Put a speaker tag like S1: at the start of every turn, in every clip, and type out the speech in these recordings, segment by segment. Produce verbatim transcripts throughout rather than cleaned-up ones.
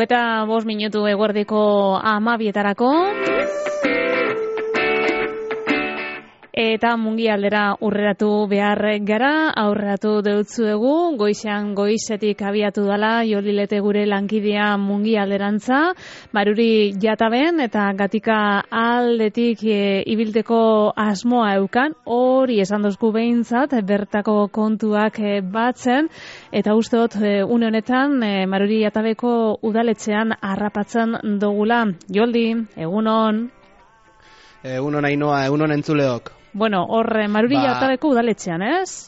S1: Hogeta bost minutu eguerdiko amabietarako. Eta mungi aldera urreratu behar gara, aurreratu deutzuegu, goizean goizetik abiatu dala, Jolilete gure lankidea mungi alderantza, Maruri jataben eta gatika aldetik e, ibilteko asmoa eukan, hori esan dozku behintzat, bertako kontuak e, batzen, eta usteot e, une honetan e, Maruri jatabeko udaletxean harrapatzen dogula. Joldi, egunon.
S2: Egunon Ainoa, egunon entzuleok.
S1: Bueno, hor Maruri ba, jatabeko udaletxean, ez?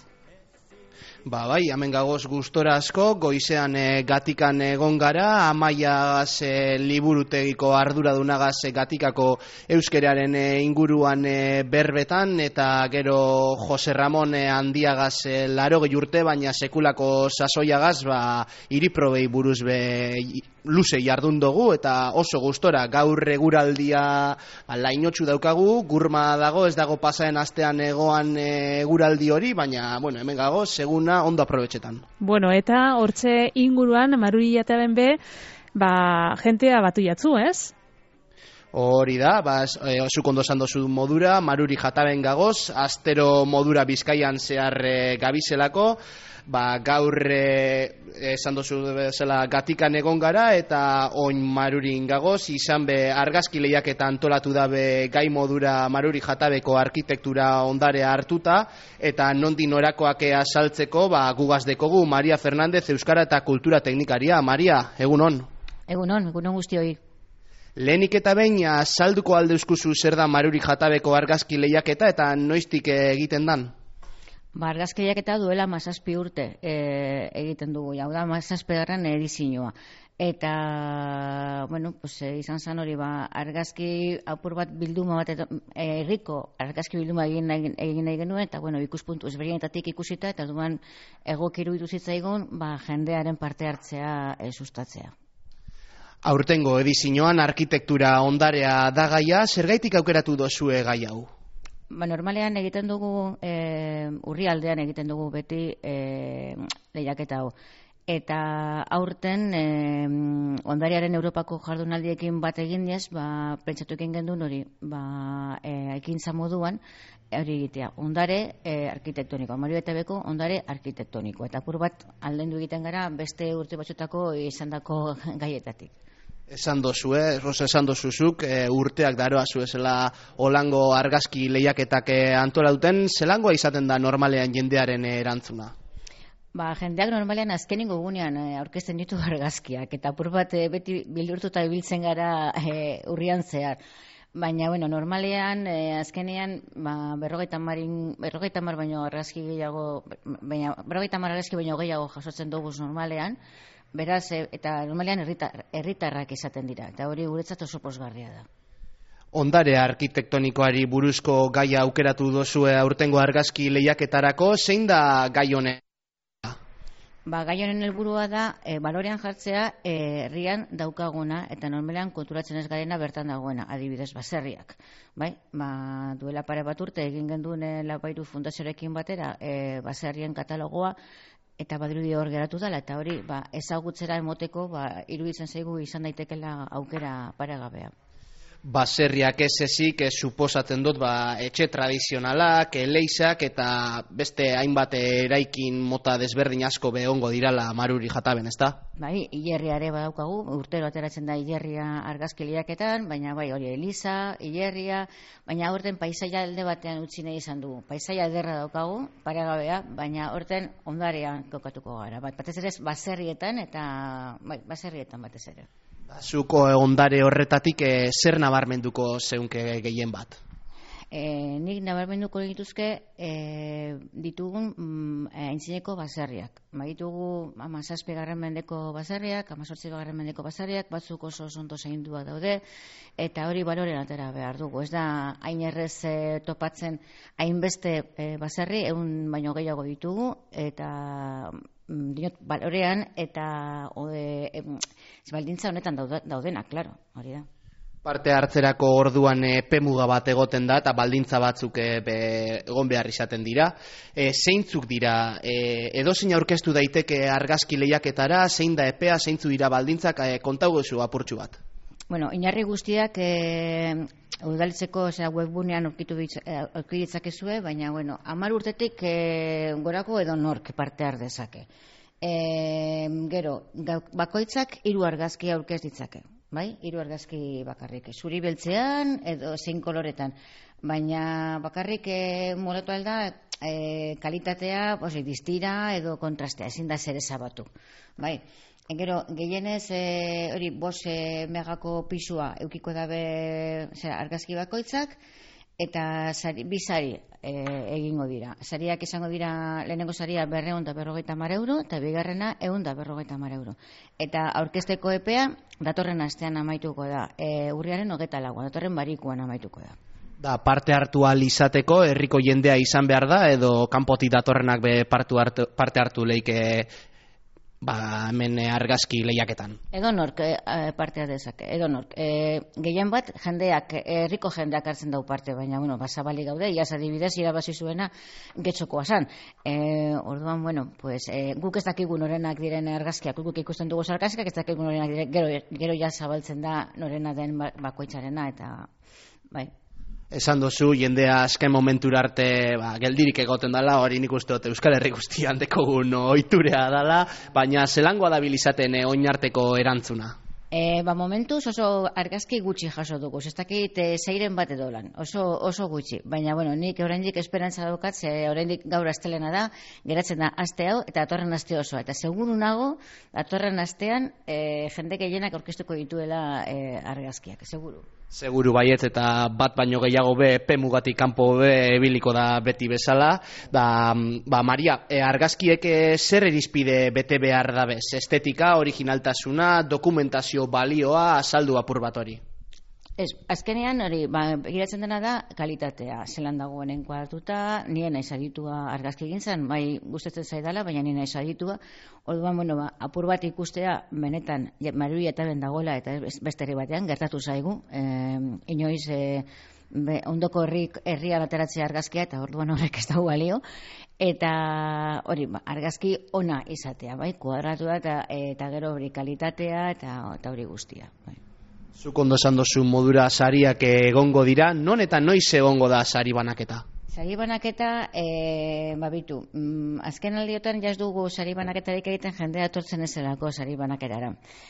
S2: Ba, bai, hemen gagoz gustora asko, goizean e, gatikan egon gara, Amaiagaz e, liburutegiko arduradunagaz e, gatikako euskeraren e, inguruan e, berbetan, eta gero Jose Ramon e, handiagaz e, larogei urte, baina sekulako sasoiagaz, ba, iriprobei buruz be luze jardun dugu, eta oso gustora gaur eguraldia lainotxu daukagu, gurma dago, ez dago pasaren astean egoan eguraldi hori, baina, bueno, hemen gago, seguna ondo aprobetxetan.
S1: Bueno, eta hortxe inguruan, Maruri jataben be, ba, jentea batu jatzu, ez?
S2: Hori da, ba, e, zuk ondo esan dozu modura, Maruri jataben gagoz, astero modura Bizkaian zehar e, gabizelako, ba, gaur e, esan dozu bezala gatikan egon gara, eta oin Marurin gagoz, izan be argazki lehiaketa antolatu dabe gai modura Maruri jatabeko arkitektura ondarea hartuta, eta nondik norakoak azaltzeko, ba, gugaz dekogu Maria Fernandez Euskara eta Kultura Teknikaria. Maria, egunon?
S3: Egunon, egunon guztioi.
S2: Lehenik eta behin, salduko alde euskuzu zer da Maruri jatabeko argazki lehiaketa eta noiztik egiten dan?
S3: Ba, argazki lehiaketa duela mazazpi urte e, egiten dugu, jau da mazazpegarren edizioa. Eta, bueno, pues, e, izan zan hori, ba, argazki apur bat bilduma bat, erriko argazki bilduma egin nahi, egin nahi genuen, eta, bueno, ikuspuntu ezberdinetatik ikusita, eta duan egokiru iruditzaigun, ba, jendearen parte hartzea e, sustatzea.
S2: Aurtengo edizioan arkitektura ondarea da gaia, zergaitik aukeratu dozue gai hau?
S3: Ba, normalean egiten dugu, e, urrialdean egiten dugu beti e, lehiaketa hau. Eta aurten e, ondariaren Europako jardunaldiekin bat eginez, ba, pentsatu egin gendun hori, ba, e, ekintza moduan, hori egitea, ondare e, arkitektoniko, Mario Etabeko ondare arkitektoniko. Eta apur bat aldendu egiten gara beste urte batzutako izandako gaietatik.
S2: Esan dozu, eh? Rosa esan dozuzuk, e, urteak daroa zuezela olango argazki lehiaketak e, antola duten, zelangoa izaten da normalean jendearen erantzuna?
S3: Ba, jendeak normalean azkenengo gunean e, aurkezten ditu argazkiak, eta apur bat e, beti bildurtuta ibiltzen gara e, urrian zehar. Baina, bueno, normalean, e, azkenean, ba, berrogeita marin, berrogeita mar baino argazki gehiago, baina, berrogeita mar argazki baino gehiago jasotzen dugu normalean, beraz, e, eta normalean herritar, herritarrak izaten dira, eta hori guretzat oso pozgarria da.
S2: Ondare arkitektonikoari buruzko gaia aukeratu dozue aurtengo argazki lehiaketarako, zein da gai honen?
S3: Ba, gai honen helburua da, e, balorean jartzea e, herrian daukaguna, eta normalean konturatzen ez garena bertan dagoena, adibidez, baserriak. Bai, ba, duela pare bat urte egin genduen e, Lapairu Fundazioarekin batera, e, baserrien katalogoa, eta badirudi hor geratu dela, eta hori ba, ezagutzera emoteko ba, iruditzen zaigu izan daitekela aukera paregabea.
S2: Baserriak ez ezik, ez suposatzen dut, ba, etxe tradizionalak, eleizak, eta beste hainbat eraikin mota desberdin asko behongo dirala Maruri jataben, ezta?
S3: Bai, hilerria ere badaukagu, urtero ateratzen da hilerria argazki lehiaketan, baina bai, hori eliza, hilerria, baina aurten paisaia alde batean utzi nahi izan dugu. Paisaia ederra daukagu, paregabea, baina aurten ondarean kokatuko gara. Bat, batez ere baserrietan, eta bai, baserrietan batez ere.
S2: Zuko ondare horretatik e, zer nabarmenduko zeunke gehien bat?
S3: E, nik nabarmenduko dituzke e, ditugun mm, aintzineko baserriak. Ba, ditugu hamazazpigarren mendeko baserriak, hamazortzigarren mendeko baserriak, batzuk oso ondo zainduak daude, eta hori balorean atera behar dugu. Ez da hain errez e, topatzen hainbeste e, baserri, ehun baino gehiago ditugu, eta dinot, balorean eta ode, e, baldintza honetan daudenak, klaro, hori da.
S2: Parte hartzerako orduan e, pemuga bat egoten da eta baldintza batzuk e, be, egon behar izaten dira. E, zeintzuk dira, e, edozein aurkeztu daiteke argazki lehiaketara, zein da epea, zeintzu dira baldintzak, e, kontau gozu apurtxu bat.
S3: Bueno, inarri guztiak e, udaltzeko osea, webgunean aurkitu ditzakezue, baina bueno, hamar urtetik e, gorako edo nork parte har dezake. E, gero, bakoitzak hiru argazki aurkez ditzake. Bai, hiru argazki bakarrik, zuri beltzean edo zein koloretan, baina bakarrik e, molatu alda e, kalitatea, osi, distira edo kontrastea, ezin da zer ezabatu. Bai, e, gero, gehienez e, hori bos e, megako pisua eukiko dabe zera, argazki bakoitzak, eta sari, bi sari e, egingo dira. Sariak izango dira, lehenengo saria berrehun eta berrogeita hamar euro, eta bigarrena ehun eta berrogeita hamar euro. Eta aurkezteko epea datorren astean amaituko da, e, urriaren hogeita lauan, datorren barikuan amaituko da.
S2: Da, parte hartu ahal izateko, herriko jendea izan behar da, edo kanpotik datorrenak be parte hartu, parte hartu leike ba, hemen argazki lehiaketan.
S3: Edo nork e, partea dezake, edo nork. E, gehien bat, jendeak, herriko jendeak hartzen dau parte, baina, bueno, basabali gaude, iaz adibidez, irabazi zuena getxokoa zan. E, orduan, bueno, pues, e, guk ez dakigu norenak diren argazkiak, guk ikusten dugu argazkiak, ez dakigu norenak diren, gero, gero ja zabaltzen da norena den bakoitzarena, eta, bai.
S2: Esan dozu, jendea azken momentura arte ba, geldirik egoten dela, hori nik uste dut Euskal Herri guztian dekogun oiturea dela, baina zelangoa dabil izaten eh, oinarteko erantzuna?
S3: E, ba, momentuz oso argazki gutxi jaso dugu, ez dakit e, zeiren bat edo lan, oso, oso gutxi, baina bueno, nik oraindik esperantza daukat, ze oraindik gaur astelena da, geratzen da aste hau eta datorren aste osoa, eta seguru nago, datorren astean e, jende gehienak aurkeztuko dituela e, argazkiak, seguru.
S2: Seguru baiet, eta bat baino gehiago be pemugatik kanpo be ebiliko da beti bezala. Da, ba, Maria, e, argazkiek zer irizpide bete behar da bez? Estetika, originaltasuna, dokumentazio balioa, azaldu apur bat hori?
S3: Ez, azkenean hori, ba, begiratzen dena da kalitatea, zelan dagoen enkuadratuta, nien naiz aditua argazki egin zen, bai gustatzen zaidala, baina nien naiz aditua, orduan, bueno, ba, apur bat ikustea, benetan, Marui eta ben dagoela, eta beste herri batean, gertatu zaigu, e, inoiz, e, be, ondoko herrik, herrian ateratzea argazkia, eta orduan horrek ez dago balio, eta hori, ba, argazki ona izatea, bai, kuadratua, eta, eta gero hori kalitatea, eta, eta hori guztia, bai.
S2: Zuk ondo esan dozu modura sariak egongo dira, non eta noiz egongo da sari banaketa?
S3: Sari banaketa, e, babitu, mm, azken aldiotan jaz dugu sari banaketarik egiten jendea etortzen ezelako sari banaketara.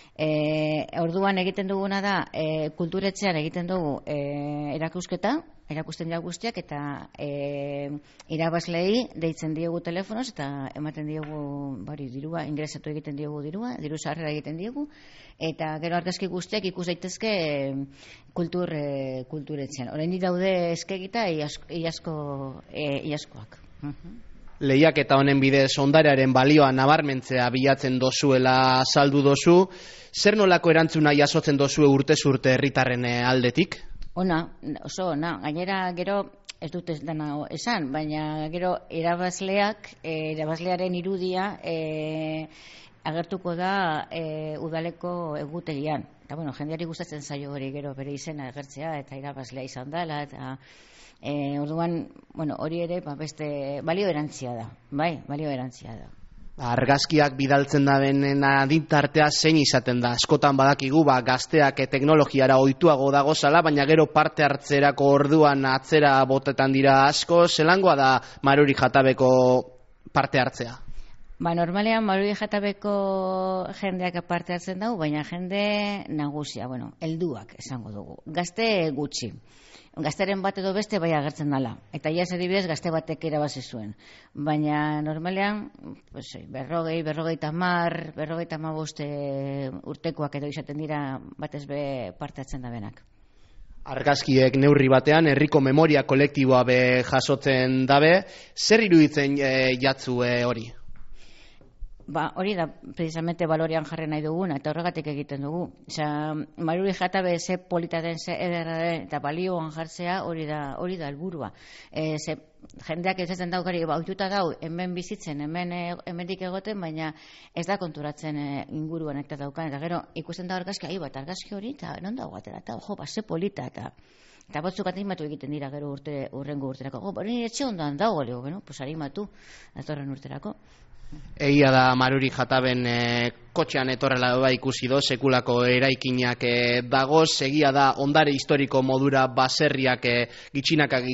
S3: E, orduan egiten duguna da, e, kulturetxean egiten dugu e, erakusketa, erakusten ja guztiak, eta e, irabazlei deitzen diegu telefonoz, eta ematen diegu, bari, dirua, ingresatu egiten diegu dirua, diru sarrera egiten diegu, eta gero argazki guztiak ikus daitezke e, kultur, e, kulturetxean. Oraindik daude eskegita iasko, e, iaskoak. Uh-huh.
S2: Lehiaketa honen bidez ondarearen balioa nabarmentzea bilatzen dozuela saldu dozu, zer nolako erantzuna jasotzen dozue urtez urte herritarren aldetik?
S3: Ona, oso ona, gainera gero ez dut ez dena esan, baina gero irabazleak, e, irabazlearen irudia e, agertuko da e, udaleko egutegian. Eta bueno, jendeari gustatzen zaio hori gero bere izena agertzea eta irabazlea izan dela, eta e, orduan, bueno, hori ere ba, beste balio erantzia da, bai, balio erantzia da.
S2: Argazkiak bidaltzen da benen adintartea zein izaten da. Askotan badakigu ba, gazteak teknologiara ohituago dagozala, baina gero parte hartzerako orduan atzera botetan dira asko. Zelangoa da Maruri Jatabeko parte hartzea?
S3: Ba, normalean Maruri Jatabeko jendeak parte hartzen dugu, baina jende nagusia, bueno, helduak esango dugu. Gazte gutxi. Gazteren bat edo beste bai agertzen dela. Eta iaz adibidez gazte batek irabazi zuen. Baina normalean, pues, berrogei, berrogeita hamar, berrogeita hamabost urtekoak edo izaten dira batez be parte hartzen da benak.
S2: Argazkiek neurri batean herriko memoria kolektiboa be jasotzen dabe. Zer iruditzen e, jatzu e, hori?
S3: Ba, hori da, precisamente balorian jarri nahi duguna, eta horregatik egiten dugu. Osea, Maruri Jatabe ze polita den, ze ederra den, eta balioan jartzea hori da, hori da helburua. E, ze jendeak ez ezen daukari, ba, ohituta dau, hemen bizitzen, hemen e, hemendik egoten, baina ez da konturatzen e, inguruan eta daukan, eta gero ikusten da argazki, ahi bat, argazki hori, eta non dago atera, eta jo, ba, ze polita, eta eta batzuk animatu egiten dira gero urte, urrengo urterako. Jo, ba, nire etxe ondoan dago, lego, bueno, pues animatu, datorren urterako.
S2: Egia da Maruri Jataben e, kotxean etorrela da ikusi do, sekulako eraikinak e, dagoz, egia da ondare historiko modura baserriak e, gitxinaka